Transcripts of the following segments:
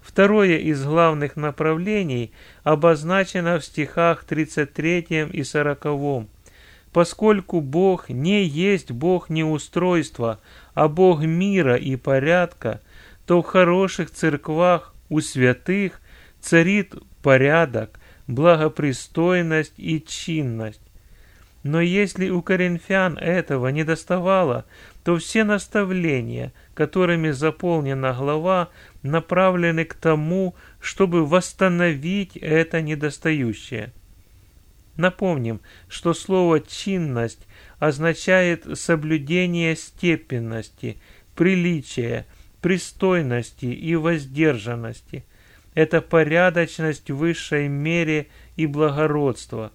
Второе из главных направлений обозначено в стихах 33 и 40. Поскольку Бог не есть Бог неустройства, а Бог мира и порядка, то в хороших церквах у святых царит порядок, благопристойность и чинность. Но если у коринфян этого недоставало, то все наставления, которыми заполнена глава, направлены к тому, чтобы восстановить это недостающее. Напомним, что слово «чинность» означает соблюдение степенности, приличия, пристойности и воздержанности. Это порядочность в высшей мере и благородство.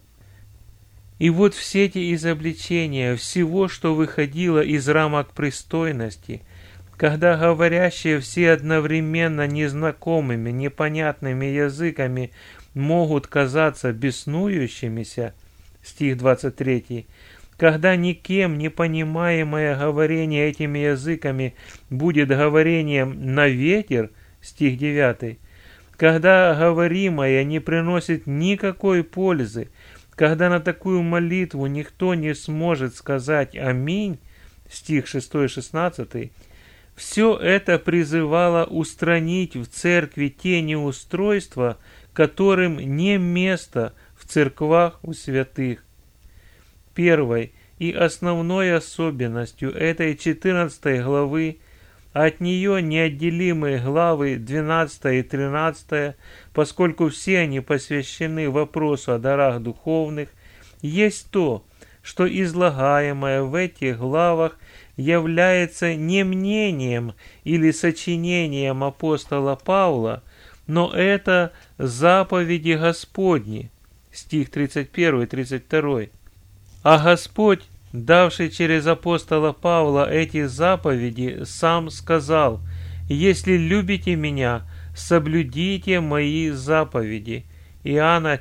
И вот все эти изобличения всего, что выходило из рамок пристойности, когда говорящие все одновременно незнакомыми, непонятными языками могут казаться беснующимися, стих 23, когда никем не понимаемое говорение этими языками будет говорением на ветер, стих 9, когда говоримое не приносит никакой пользы, когда на такую молитву никто не сможет сказать «Аминь», стих 6-16, все это призывало устранить в церкви те неустройства, которым не место в церквах у святых. Первой и основной особенностью этой 14 главы, от нее неотделимы главы 12 и 13, поскольку все они посвящены вопросу о дарах духовных, есть то, что излагаемое в этих главах является не мнением или сочинением апостола Павла, но это заповеди Господни, стих 31 и 32. А Господь, давший через апостола Павла эти заповеди, сам сказал: «Если любите меня, соблюдите мои заповеди». Иоанна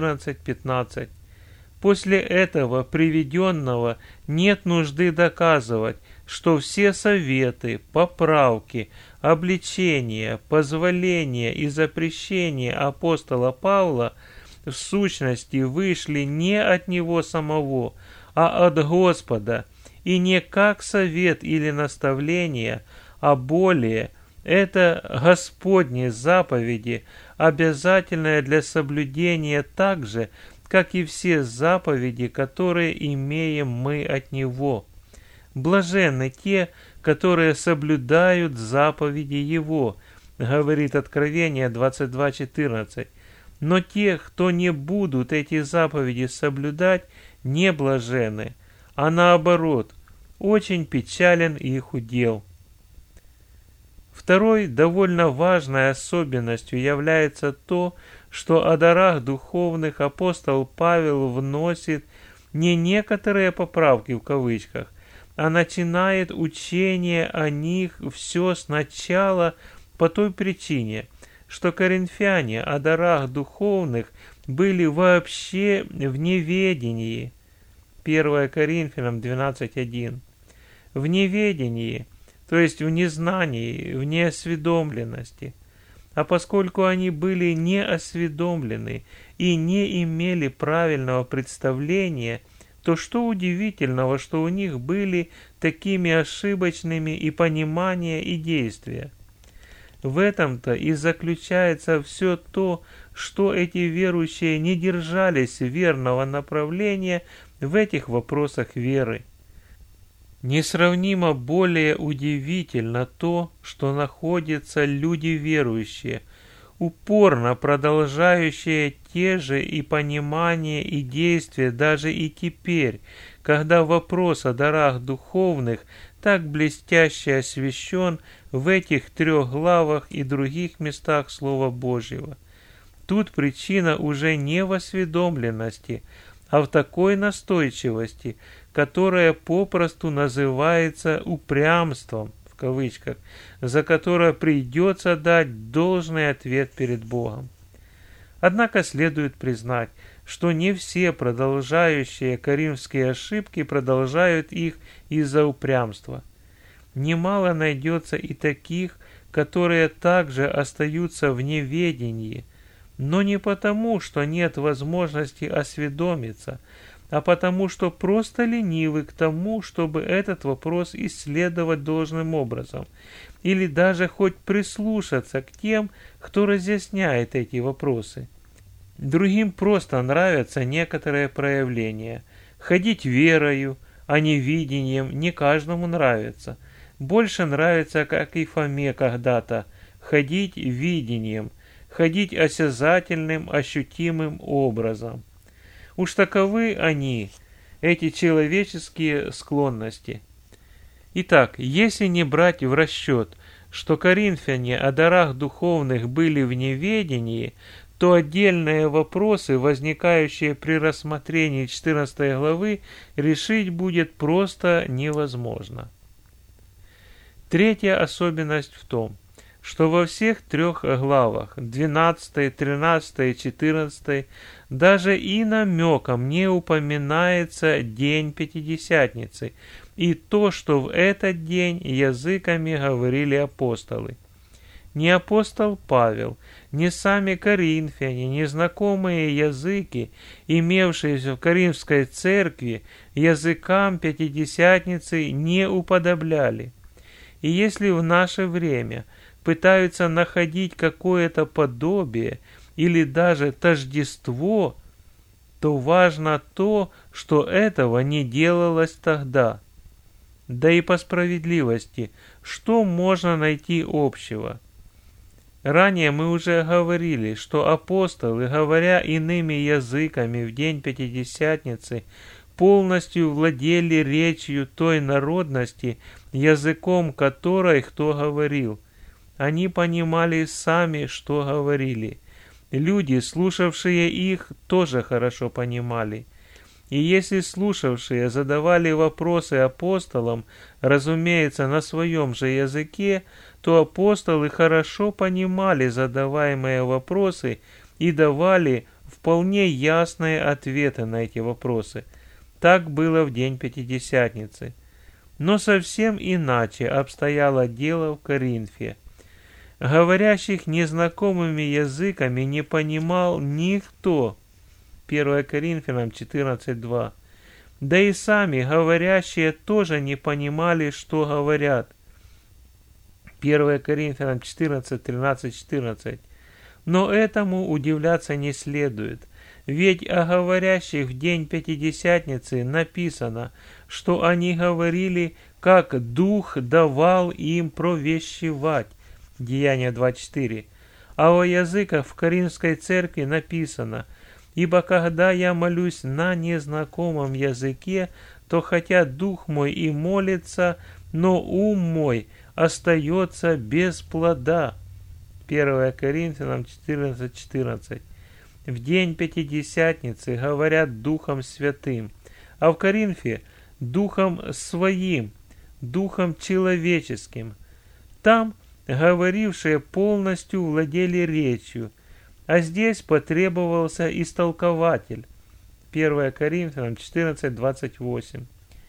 14:15. После этого приведенного нет нужды доказывать, что все советы, поправки, обличения, позволения и запрещения апостола Павла в сущности вышли не от него самого, а от Господа, и не как совет или наставление, а более это Господни заповеди, обязательные для соблюдения так же, как и все заповеди, которые имеем мы от Него. Блаженны те, которые соблюдают заповеди Его, говорит Откровение 22:14. Но те, кто не будут эти заповеди соблюдать, не блаженны, а наоборот, очень печален их удел. Второй довольно важной особенностью является то, что о дарах духовных апостол Павел вносит не некоторые поправки в кавычках, а начинает учение о них все сначала по той причине, что коринфяне о дарах духовных были вообще в неведении. 1 Коринфянам 12:1. В неведении, то есть в незнании, в неосведомленности. А поскольку они были неосведомлены и не имели правильного представления, то что удивительного, что у них были такими ошибочными и понимания, и действия. В этом-то и заключается все то, что эти верующие не держались верного направления в этих вопросах веры. Несравнимо более удивительно то, что находятся люди верующие, упорно продолжающие те же и понимания, и действия даже и теперь, когда вопрос о дарах духовных так блестяще освящен в этих 3 главах и других местах Слова Божьего. Тут причина уже не в осведомленности, а в такой настойчивости, которая попросту называется упрямством, в кавычках, за которое придется дать должный ответ перед Богом. Однако следует признать, что не все продолжающие коринфские ошибки продолжают их из-за упрямства. Немало найдется и таких, которые также остаются в неведении, но не потому, что нет возможности осведомиться, а потому, что просто ленивы к тому, чтобы этот вопрос исследовать должным образом, или даже хоть прислушаться к тем, кто разъясняет эти вопросы. Другим просто нравятся некоторые проявления. Ходить верою, а не видением, не каждому нравится. Больше нравится, как и Фоме когда-то, ходить видением, ходить осязательным, ощутимым образом. Уж таковы они, эти человеческие склонности. Итак, если не брать в расчет, что коринфяне о дарах духовных были в неведении, то отдельные вопросы, возникающие при рассмотрении 14 главы, решить будет просто невозможно. Третья особенность в том, что во всех трех главах, 12, 13 и 14, даже и намеком не упоминается день Пятидесятницы и то, что в этот день языками говорили апостолы. Ни апостол Павел, ни сами коринфяне, ни знакомые языки, имевшиеся в Коринфской церкви, языкам Пятидесятницы не уподобляли. И если в наше время пытаются находить какое-то подобие или даже тождество, то важно то, что этого не делалось тогда. Да и по справедливости, что можно найти общего? Ранее мы уже говорили, что апостолы, говоря иными языками в день Пятидесятницы, полностью владели речью той народности, языком которой кто говорил. Они понимали сами, что говорили. Люди, слушавшие их, тоже хорошо понимали. И если слушавшие задавали вопросы апостолам, разумеется, на своем же языке, то апостолы хорошо понимали задаваемые вопросы и давали вполне ясные ответы на эти вопросы. Так было в день Пятидесятницы. Но совсем иначе обстояло дело в Коринфе. Говорящих незнакомыми языками не понимал никто. 1 Коринфянам 14:2. Да и сами говорящие тоже не понимали, что говорят. 1 Коринфянам 14:13-14. Но этому удивляться не следует. Ведь о говорящих в день Пятидесятницы написано, что они говорили, как Дух давал им провещевать. Деяния 2:4. А о языках в Коринфской церкви написано: «Ибо когда я молюсь на незнакомом языке, то хотя дух мой и молится, но ум мой остается без плода». 1 Коринфянам 14:14. В день Пятидесятницы говорят Духом Святым, а в Коринфе Духом Своим, Духом человеческим. Там говорившие полностью владели речью, а здесь потребовался истолкователь. 1 Коринфянам 14:28.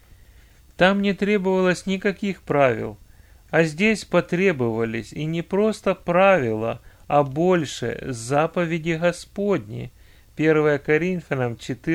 Там не требовалось никаких правил, а здесь потребовались и не просто правила, а больше заповеди Господни. 1 Коринфянам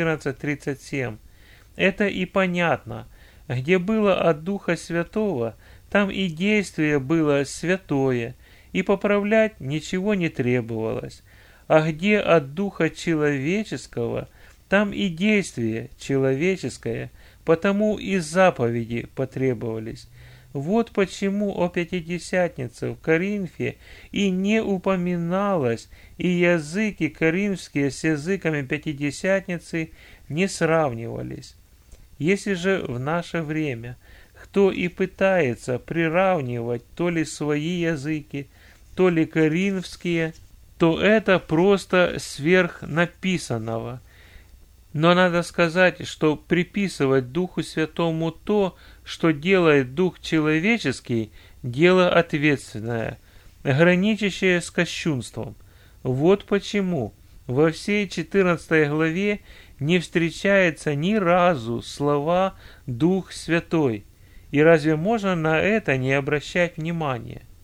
14:37. Это и понятно. Где было от Духа Святого, там и действие было святое, и поправлять ничего не требовалось. А где от Духа Человеческого, там и действие человеческое, потому и заповеди потребовались. Вот почему о Пятидесятнице в Коринфе и не упоминалось, и языки коринфские с языками Пятидесятницы не сравнивались. Если же в наше время кто и пытается приравнивать то ли свои языки, то ли коринфские, то это просто сверх написанного. Но надо сказать, что приписывать Духу Святому то, что делает Дух человеческий, дело ответственное, граничащее с кощунством. Вот почему во всей 14 главе не встречается ни разу слова «Дух Святой». И разве можно на это не обращать внимания?